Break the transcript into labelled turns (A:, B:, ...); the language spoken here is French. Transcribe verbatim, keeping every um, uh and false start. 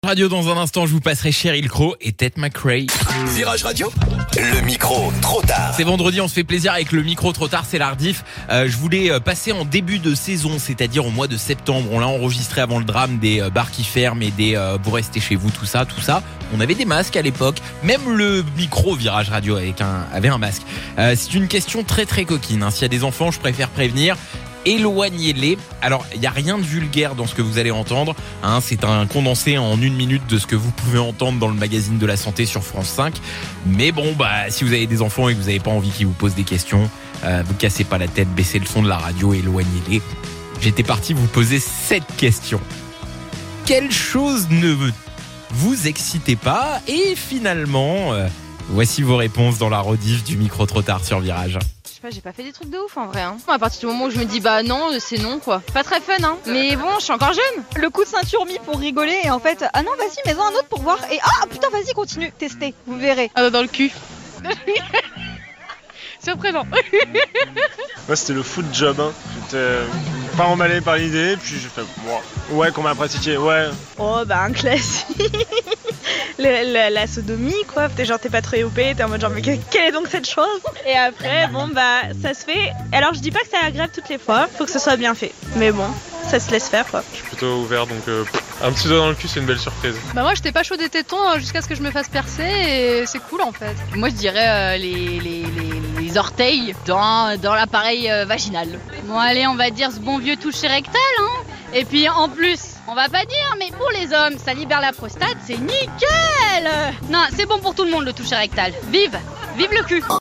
A: Radio, dans un instant, je vous passerai Sheryl Crow et Tate McRae.
B: Virage Radio, le micro trop tard.
A: C'est vendredi, on se fait plaisir avec le micro trop tard, c'est l'Ardif. Euh, je voulais passer en début de saison, c'est-à-dire au mois de septembre. On l'a enregistré avant le drame des bars qui ferment et des euh, vous restez chez vous, tout ça, tout ça. On avait des masques à l'époque. Même le micro Virage Radio avec un, avait un masque. Euh, c'est une question très très coquine. Hein. S'il y a des enfants, je préfère prévenir. Éloignez-les. Alors, il n'y a rien de vulgaire dans ce que vous allez entendre. Hein, c'est un condensé en une minute de ce que vous pouvez entendre dans le magazine de la santé sur France cinq. Mais bon, bah, si vous avez des enfants et que vous n'avez pas envie qu'ils vous posent des questions, euh, vous cassez pas la tête, baissez le son de la radio, éloignez-les. J'étais parti vous poser cette question. Quelle chose ne vous excitez pas? Et finalement, euh, voici vos réponses dans la rediff du micro trop tard sur Virage.
C: Je sais pas, j'ai pas fait des trucs de ouf en vrai. Hein. À partir du moment où je me dis bah non, c'est non quoi. Pas très fun hein. Mais bon, je suis encore jeune.
D: Le coup de ceinture mis pour rigoler et en fait, ah non, vas-y, mets-en un autre pour voir. Et ah putain, vas-y, continue, testez, vous verrez.
C: Ah dans le cul. Surprenant.
E: Moi c'était le foot job, hein. J'étais pas emballé par l'idée, puis j'ai fait wow. Ouais, qu'on m'a pratiqué, ouais.
D: Oh bah un classique. Le, la, la sodomie quoi, t'es genre t'es pas très O P, t'es en mode genre mais quelle est donc cette chose? Et après bon bah ça se fait, alors je dis pas que c'est agréable toutes les fois, faut que ce soit bien fait, mais bon ça se laisse faire quoi.
E: Je suis plutôt ouvert donc euh, un petit doigt dans le cul c'est une belle surprise.
F: Bah moi j'étais pas chaud des tétons jusqu'à ce que je me fasse percer et c'est cool en fait.
C: Moi je dirais euh, les, les, les, les orteils dans, dans l'appareil euh, vaginal.
G: Bon allez on va dire ce bon vieux toucher rectal hein. Et puis en plus, on va pas dire, mais pour les hommes, ça libère la prostate, c'est nickel. Non, c'est bon pour tout le monde le toucher rectal. Vive, vive le cul.